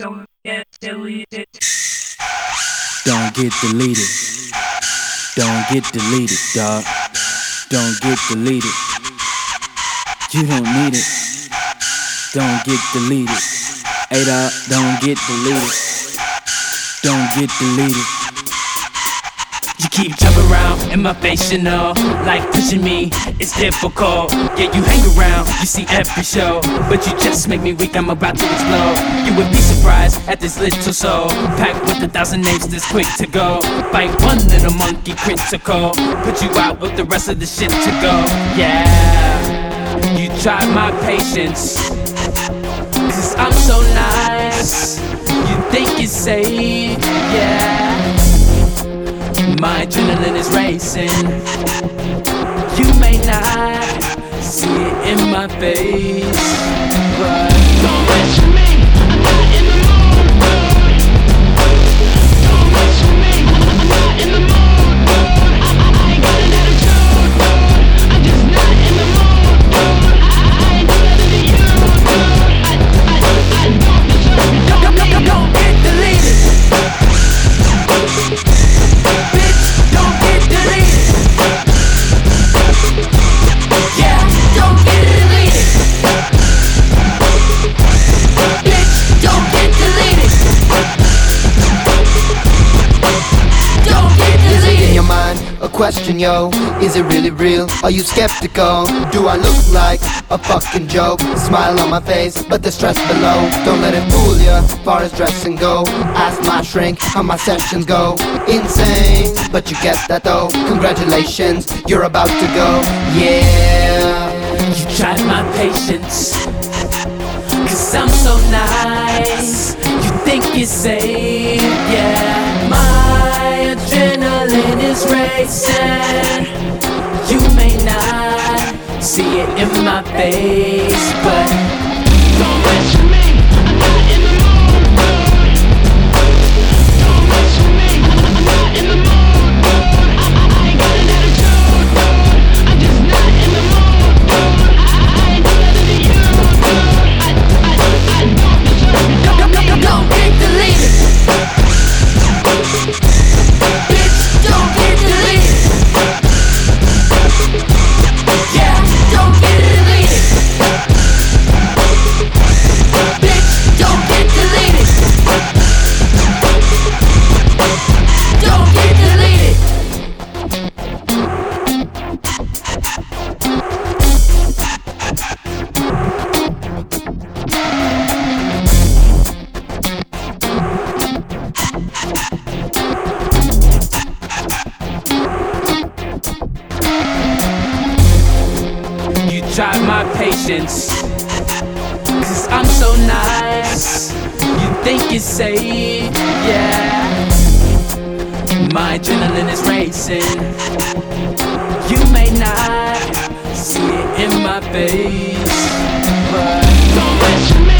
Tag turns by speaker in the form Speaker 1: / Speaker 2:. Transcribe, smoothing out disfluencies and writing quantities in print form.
Speaker 1: Don't get deleted.
Speaker 2: Don't get deleted. Don't get deleted, dog. Don't get deleted. You don't need it. Don't get deleted. Hey dog, don't get deleted. Don't get deleted.
Speaker 3: You keep jumping around in my face, you know, like pushing me, it's difficult. Yeah, you hang around, you see every show, but you just make me weak, I'm about to explode. You would be surprised at this little soul, packed with 1,000 names this quick to go. Fight one little monkey critical, put you out with the rest of the shit to go. Yeah, you tried my patience, cause I'm so nice. You think it's safe, yeah. My adrenaline is racing. You may not see it in my face, but don't mess with me, I'm not in the mood. Don't mess with me, I'm not in the mood. I ain't got an attitude, I'm just not in the mood. I ain't do nothing to you, I don't deserve it. Don't get deleted.
Speaker 4: Question, yo, is it really real? Are you skeptical? Do I look like a fucking joke? Smile on my face, but the stress below. Don't let it fool ya, far as dressing go. Ask my shrink how my sessions go. Insane, but you get that though. Congratulations, you're about to go. Yeah,
Speaker 3: you tried my patience, cause I'm so nice. You think it's safe, yeah. My adrenaline is racing. You may not see it in my face, but don't mess with me, I'm not in the mood. Don't mess with me, I'm not in the mood. I ain't got an attitude, I'm just not in the mood. I ain't do nothing to you, I don't deserve it. Don't get deleted. Try my patience, cause I'm so nice. You think it's safe, yeah. My adrenaline is racing. You may not see it in my face, but don't mess with me.